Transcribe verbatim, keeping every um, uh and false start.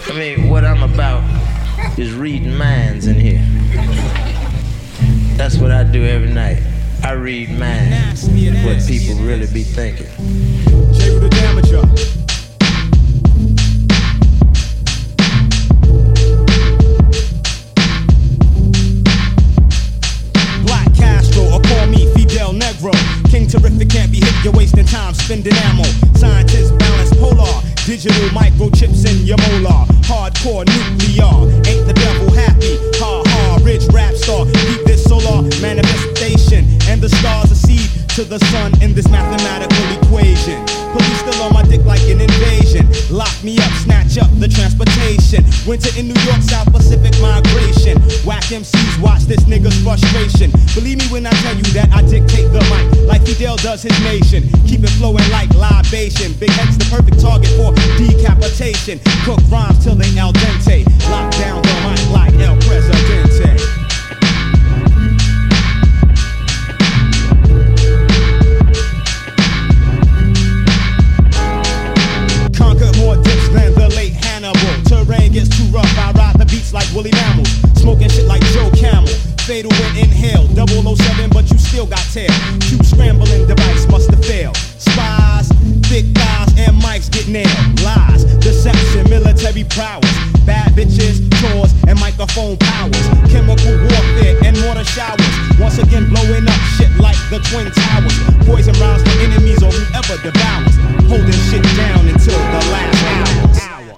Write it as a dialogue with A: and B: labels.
A: I mean, what I'm about is reading minds in here. That's what I do every night. I read minds, what people really be thinking.
B: Jay with the damager. Black Castro, or call me Fidel Negro. King Terrific can't be hit, you're wasting time spending ammo. Scientists balance polar, digital microchips in your molar. Hardcore nuclear, ain't the devil happy? Ha ha, rich rap star, keep this solar manifestation. And the stars accede to the sun in this mathematical equation. Police still on my dick like an invasion. Lock me up, snatch up the transportation. Winter in New York, South Pacific migration. Whack M Cs, watch this nigga's frustration. Believe me when I tell you that I dictate the mic like Fidel does his nation. Keep it flowing like libation. Big head's the perfect target for decapitation. Cook rhymes till they al dente. Lock down the mic like El Presidente. More dips than the late Hannibal. Terrain gets too rough, I ride the beats like woolly mammals. Smoking shit like Joe Camel. Fatal when inhale, double oh seven, but you still got tail. Cube scrambling device must have failed. Spies, thick thighs, and mics get nailed. Lies, deception, military prowess. Bad bitches, chores, and microphone powers. Chemical warfare and mortar showers. Once again blowing up shit like the Twin Towers. Poison rounds for enemies or whoever devours. Holding shit down until the last hour.